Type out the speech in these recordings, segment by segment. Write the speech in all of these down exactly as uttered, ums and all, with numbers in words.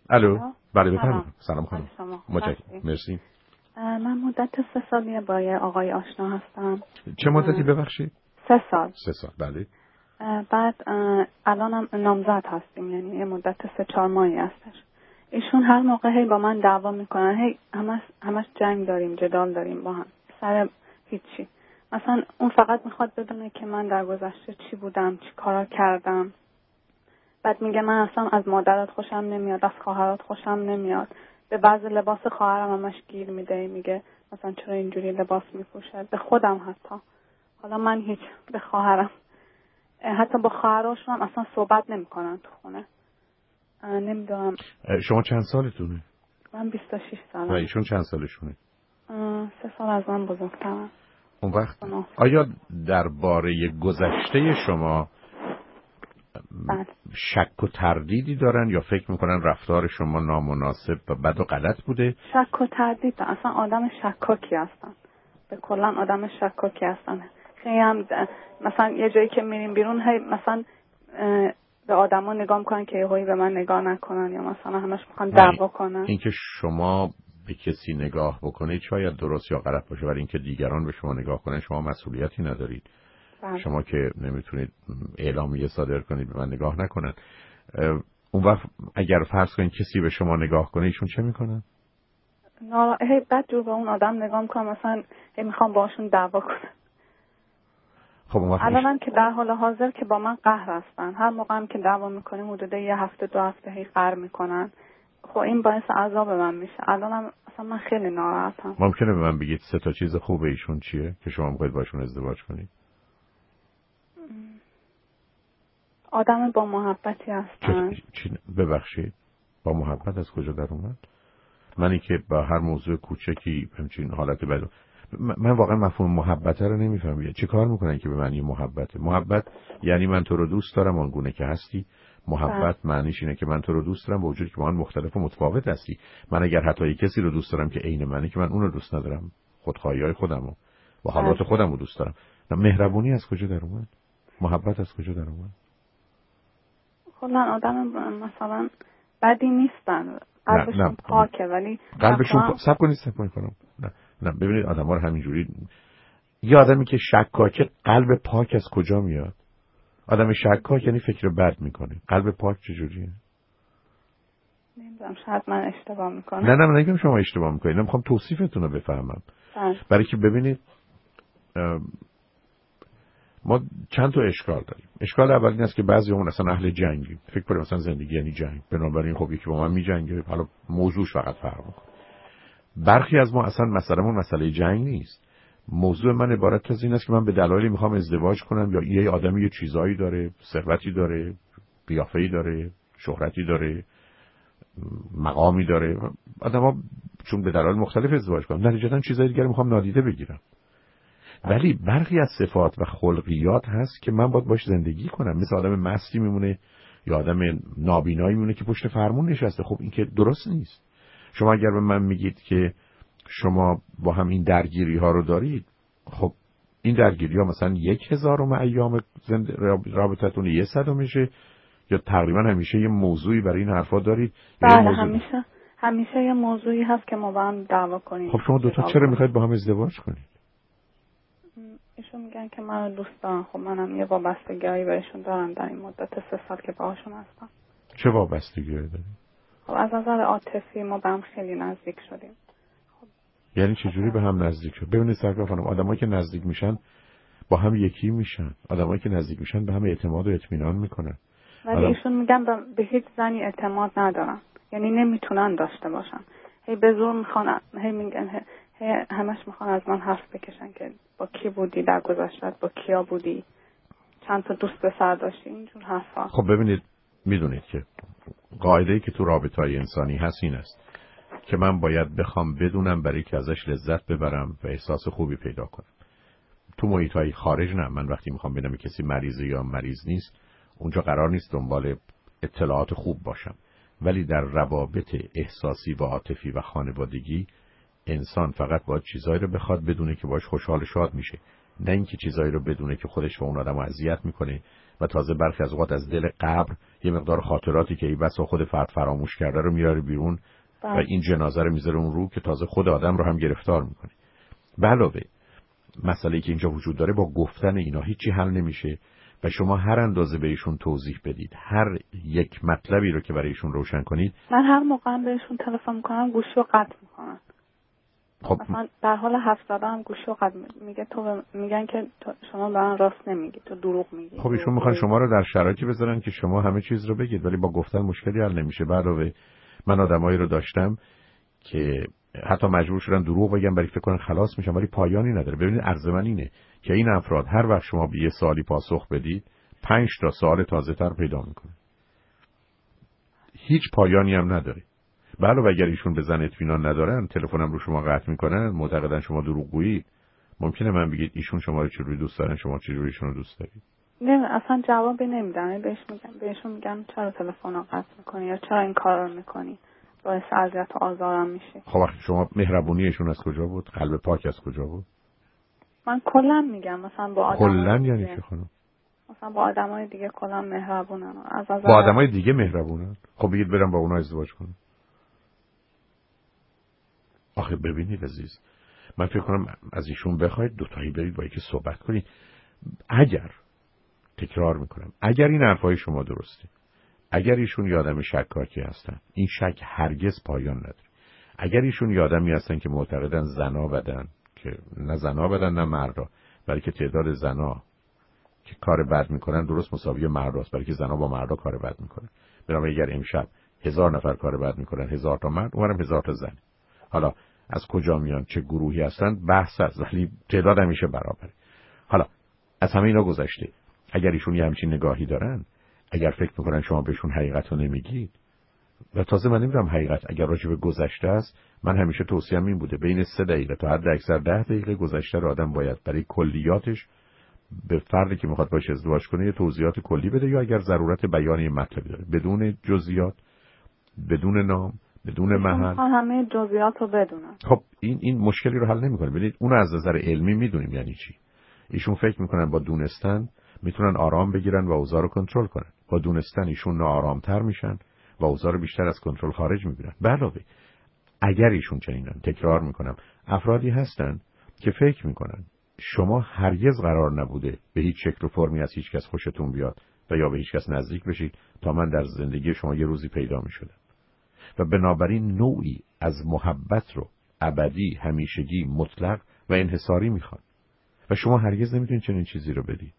الو. بله بفرمایید. سلام خانم. متشکرم. مرسی. من مدت سه سالیه با یه آقای آشنا هستم. چه مدتی ببخشید؟ سه سال. سه سال بله. بعد الانم نامزد هستیم، یعنی یه مدت سه چهار ماهی هستش. ایشون هر موقع هی با من دعوا میکنن، هی همش همش جنگ داریم، جدال داریم با هم سر هیچی. مثلا اون فقط میخواد بدونه که من در گذشته چی بودم، چی کارا کردم. بعد میگه من اصلا از مادرات خوشم نمیاد، از خواهرات خوشم نمیاد. به بعض لباس خواهرم همش گیر میده، میگه مثلا چرا اینجوری لباس میپوشه. به خودم حتی. حالا من هیچ به خواهرم، حتی با خواهراشون هم اصلا صحبت نمیکنن تو خونه. نمیدونم. شما چند سالتونه؟ من بیست و شش سالم. و ایشون چند سالشونه؟ سه سال از من بزرگترم. اون وقت آیا درباره گذشته شما بله. شک و تردیدی دارن یا فکر میکنن رفتار شما نامناسب و بد و غلط بوده؟ شک و تردید دارن. اصلا آدم شکاکی هستن. به کلا آدم شکاکی هستن. خیلی هم مثلا یه جایی که میریم بیرون هی مثلا به آدما نگاه میکنن که هی به من نگاه نکنن یا مثلا همش میخوان دعوا کنن. اینکه شما به کسی نگاه بکنید شاید درست یا غلط باشه، ولی اینکه دیگران به شما نگاه کنن شما مسئولیتی ندارید. بله. شما که نمیتونید اعلامیه صادر کنید به من نگاه نکنن. اون وقت اگر فرض کنید کسی به شما نگاه کنه ایشون چه میکنن؟ نه هی بد جور به اون آدم نگاه میکنن، مثلا هی میخوام باشون دعوا کنن. خب اون وقت الان که در حال حاضر که با من قهر هستن، هر موقع هم که دعوا میکنیم حدود یه هفته دو هفته هی قهر میکنن. خب این باعث عذاب من میشه. الانم اصلا من خیلی ناراحتم. ممکنه به من بگید سه تا چیز خوب ایشون چیه که شما میخواید باشون ازدواج کنید؟ آدم با محبتی هستن. چی ببخشید با محبت از کجا در اومد؟ منی که با هر موضوع کوچکی همچین حالت بد، من واقعا مفهوم محبت رو نمیفهمم. چه کار میکنن که به معنی محبته؟ محبت یعنی من تو رو دوست دارم آنگونه که هستی. محبت معنیش اینه که من تو رو دوست دارم با وجودی که ما مختلف و متفاوت هستی. من اگر حتی کسی رو دوست دارم که عین منه که من اون رو دوست ندارم، خودخواهی‌های خودمو و حالات خودمو دوست دارم. مهربونی از کجا در اومد؟ محبت از کجا در اومد؟ کلا آدم مثلا بدی نیستن، قلبشون پاکه، ولی قلبشون پا... سب کنید سب کنید کنم نه نه ببینید آدم‌ها رو همینجوری، یه آدمی که شکاکه قلب پاک از کجا میاد؟ آدم شکاک یعنی فکر بد میکنه. قلب پاک چجوریه؟ نمیدونم، شاید من اشتباه میکنم. نه نه من نمیگم شما اشتباه میکنید، من میخوام توصیفتون رو بفهمم. برای که ببینید ما چند تا اشکال داریم. اشکال اول این است که بعضیمون اصلا اهل جنگیم، فکر کنیم مثلا زندگی یعنی جنگ، بنابراین خب یکی با من میجنگه، حالا موضوعش فقط فرق میکنه. برخی از ما اصلا مسئلهمون مسئله جنگ نیست. موضوع من عبارت از این است که من به دلایلی میخوام ازدواج کنم یا یه آدمی یه چیزایی داره، ثروتی داره، قیافه‌ای داره، شهرتی داره، مقامی داره. آدم‌ها چون به دلایل مختلف ازدواج کنن، نتیجتاً چیزای دیگه رو میخوام نادیده بگیرم. ولی برخی از صفات و خلقیات هست که من باید باش زندگی کنم. مثل آدم مستی میمونه یا آدم نابینایی میمونه که پشت فرمون نشسته. خب این که درست نیست. شما اگر به من میگید که شما با هم این درگیری ها رو دارید، خب این درگیری ها مثلا یک هزارم ایام رابطتون یه صدم میشه یا تقریبا همیشه یه موضوعی برای این حرفا دارید؟ بله موضوع... همیشه همیشه یه موضوعی هست که ما با هم دعوا کنیم. خب شما دوتا چرا میخواید با هم ازدواج کنید؟ ایشون میگن که منو دوست دارن. خب منم یه وابستگی بهشون دارم در این مدت سه سال که باهاشون هستم. چه وابستگی داری؟ خب از نظر عاطفی ما به هم خیلی نزدیک شدیم. خب یعنی چه جوری به هم نزدیک شد؟ ببینید سرکار خانم، آدمایی که نزدیک میشن با هم یکی میشن. آدمایی که نزدیک میشن به هم اعتماد و اطمینان میکنن. ولی آدم... ایشون میگن به هیچ زنی اعتماد ندارن. یعنی نمیتونن داشته باشن. هی به زور میخوان، هی میگن هی همش میخوان از من حرف بکشن که با کی بودی در گذشته، با کیا بودی، چند تا دوست پسر داشتی، اینجور حرفا. خب ببینید، میدونید که قاعده‌ای که تو رابطه‌های انسانی هست این است که من باید بخوام بدونم برای که ازش لذت ببرم و احساس خوبی پیدا کنم. تو محیط‌های خارج نه، من وقتی میخوام ببینم کسی مریضه یا مریض نیست، اونجا قرار نیست دنبال اطلاعات خوب باشم. ولی در روابط احساسی و عاطفی و خانوادگی انسان فقط باید چیزایی رو بخواد بدونه که باش خوشحال و شاد میشه. نه اینکه چیزایی رو بدونه که خودش و اون آدمو اذیت میکنه و تازه برخی از اوقات از دل قبر یه مقدار خاطراتی که ای بسا خود فرد فراموش کرده رو میاره بیرون و این جنازه رو میذاره اون رو که تازه خود آدم رو هم گرفتار میکنه. به علاوه مسئله‌ای که اینجا وجود داره، با گفتن اینا هیچی حل نمیشه و شما هر اندازه بهشون توضیح بدید، هر یک مطلبی رو که برای ایشون روشن کنید. من هر موقع بهشون تلفن میکنم گوشی رو قطع میکنن. خب مثلا در حال حرف زدن گوشی رو قطع میگه تو میگن که شما به من راست نمیگی، تو دروغ میگی. خب ایشون میخوان شما رو در شرایطی بذارن که شما همه چیز رو بگید، ولی با گفتن مشکلی حل نمیشه. به علاوه من آدمایی رو داشتم که حتی مجبور شدن دروغ بگن برای فکر کنن خلاص میشن، ولی پایانی نداره. ببینید عرض من اینه که این افراد هر وقت شما به یه سوالی پاسخ بدید، پنج تا سوال تازه‌تر پیدا میکنه. هیچ پایانی هم نداره. علاوه اگر ایشون به زن اطمینان ندارن، تلفنم رو شما قطع میکنن، معتقدن شما دروغگویید، ممکنه من بگید ایشون شما رو چجوری دوست دارن، شما چجوری ایشون رو دوست دارید؟ نه اصلا جوابی نمیدن. بهش میگم بهشون میگم چرا تلفن رو قطع میکنی یا چرا این کار رو میکنی، باعث اذیت و آزارم میشه. خب وقتی شما مهربونیشون از کجا بود؟ قلب پاک از کجا بود؟ من کلا میگم مثلا با آدم کلا یعنی چه خانم؟ مثلا با آدمای دیگه کلا مهربونن. از از با آدمای دیگه مهربونن؟ خب بگید برم با اونها ازدواج کنم. آخه ببینید عزیز، من فکر کنم از ایشون بخواید دوتایی برید با یکی صحبت کنید. اگر تکرار میکنم اگر این حرفای شما درسته، اگر ایشون یه آدم شکاکی هستن، این شک هرگز پایان نداره. اگر ایشون یه آدمی هستن که معتقدن زنا بدن، که نه زنا بدن نه مردا، برای که تعداد زنا که کار بد میکنن درست مساوی مرداست، برای که زنا با مردا کار بد میکنن. بنابراین اگر امشب هزار نفر کار بد میکنن، هزار تا مرد، اونم هزار تا زن. حالا از کجا میان، چه گروهی هستن، بحث است، ولی تعداد همیشه برابره. حالا از همه اینا گذشته، اگر ایشون یه همچین نگاهی دارن، اگر فکر میکنن شما بهشون حقیقت رو نمیگید، و تازه من نمیدونم حقیقت اگر راجع به گذشته است، من همیشه توصیه‌ام این بوده بین سه دقیقه تا حد اکثر ده دقیقه گذشته رو آدم باید برای کلیاتش به فردی که میخواد باشه ازدواج کنه یه توضیحات کلی بده، یا اگر ضرورت بیان یه مطلبی داره بدون جزئیات، بدون نام، بدون محل، همه جزئیات رو بدونن. خب این این مشکلی رو حل نمیکنه. ببینید اون از نظر علمی میدونیم یعنی چی. ایشون فکر میکنن با دونستن میتونن آرام بگیرن و اوضاع رو کنترل کنن. با دونستن ایشون ناآرامتر میشن و اوضاع رو بیشتر از کنترل خارج میبینن. به علاوه اگر ایشون چنینن، تکرار میکنم، افرادی هستن که فکر میکنن شما هرگز قرار نبوده به هیچ شکل و فرمی از هیچ کس خوشتون بیاد و یا به هیچ کس نزدیک بشید تا من در زندگی شما یه روزی پیدا میشدم، و بنابراین نوعی از محبت رو ابدی، همیشگی، مطلق و انحصاری میخوان و شما هرگز نمیتونید چنین چیزی رو بدید.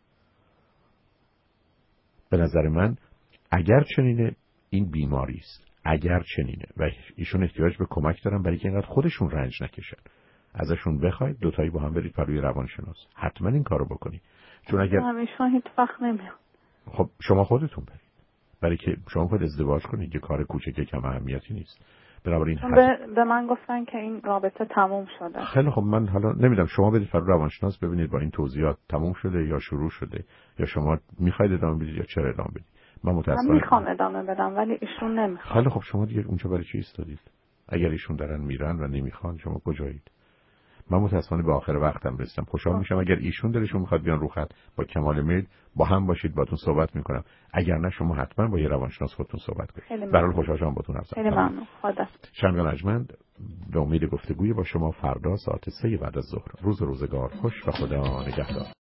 به نظر من اگر چنینه این بیماری است، اگر چنینه و ایشون احتیاج به کمک دارن برای که اینقدر خودشون رنج نکشن، ازشون بخواید دوتایی با هم برید پروی روانشناس. حتما این کارو بکنید، چون اگر همیشه هیچ وقت نمیاد. خب شما خودتون برید، برای که شما خود ازدواج کنید که کار کوچیک کم اهمیتی نیست. بنابراین حت... به... به من گفتن که این رابطه تموم شده. خیلی خب من حالا نمیدونم، شما برید پروی روانشناس ببینید با این توضیحات تموم شده یا شروع شده، یا شما میخواید ادامه بدید یا چرا ادامه بدید. من متاسفم من میخوام ادامه بدم ولی ایشون نمیخواد. خیلی خب شما دیگه اونجا برای چی ایستادید؟ اگر ایشون دارن میرن و نمیخوان شما کجایید؟ من متاسفانه به آخر وقتم رسیدم. خوشحال میشم اگر ایشون دلشون میخواد بیان رو خط با کمال میل با هم باشید، باهاتون صحبت میکنم. اگر نه شما حتما با یه روانشناس خودتون صحبت کنید. به هر حال خوشحال شدم باهاتون حرف زدم. خیلی ممنون. خدا. شنگ نجمند به امید گفتگوی با شما فردا ساعت سه بعد از ظهر. روز روزگار خوش و خدا نگهدار.